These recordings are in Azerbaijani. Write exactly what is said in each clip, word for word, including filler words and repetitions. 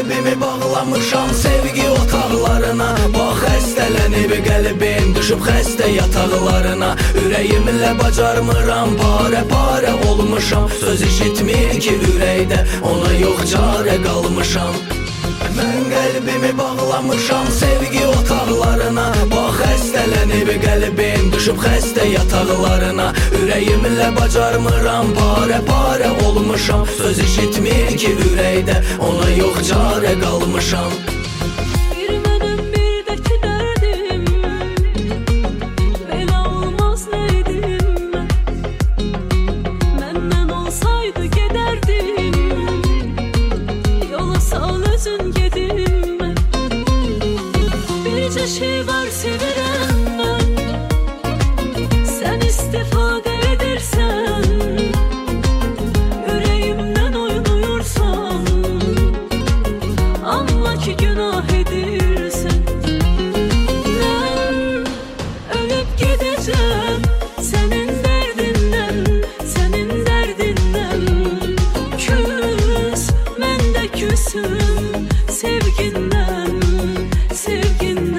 qəlbimi bağlamışam sevgi otaqlarına. Bax xəstələnib qəlbim, düşüb xəstə yataqlarına. Ürəyimlə bacarmıram, parə-parə olmuşam. Söz işitmir ki ürəkdə, ona yox çarə qalmışam. Mən qəlbimi bağlamışam sevgi otaqlarına. Bax xəstələnib qəlbim, düşüb xəstə yataqlarına. Ürəyimlə bacarmıram, parə-parə olmuşam. Söz işitmir ki ürəkdə, ona yox çarə qalmışam. Şey var sevirəm mən, sən istifadə edirsən, ürəyimdən oynuyursan, amma ki günah edirsən. Mən ölüb gedəcəm sənin dərdindən, sənin dərdindən. Küs, mən də küsüm sevgindən, sevgindən.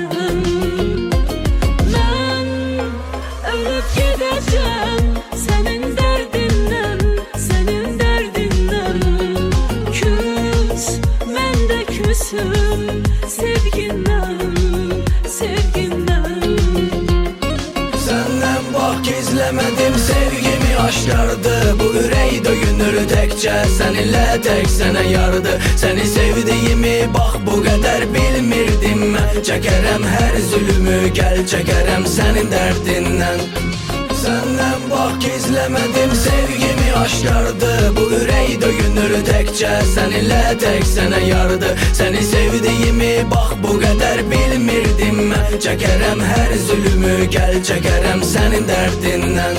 Gedəcəm sənin dərdindən, sənin dərdindən. Küs, mən də küsüm sevgindən, sevgindən. Səndən bax gizləmədim sevgimi aşkardı. Bu ürək döyünür təkcə səninlə, tək sənə yardı. Səni sevdiyimi bax bu qədər bilmirdim mən. Çəkərəm hər zülümü, gəl çəkərəm sənin dərdindən. Səndən bax gizləmədim sevgimi aşkardı. Bu ürək döyünür təkcə səninlə, tək sənə yardı. Səni sevdiyimi bax bu qədər bilmirdim mən. Çəkərəm hər zülümü, gəl çəkərəm sənin dərdindən.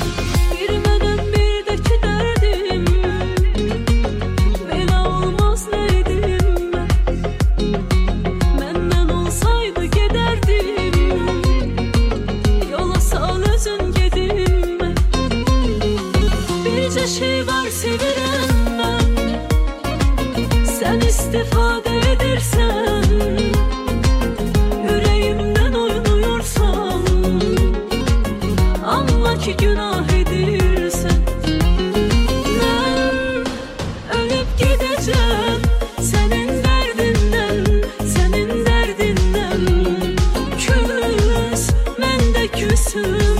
Şey var sevirəm mən, sən istifadə edirsən, ürəyimdən oynuyursan, amma ki günah edirsən. Mən ölüb gedəcəm sənin dərdindən, sənin dərdindən. Küs, mən də küsüm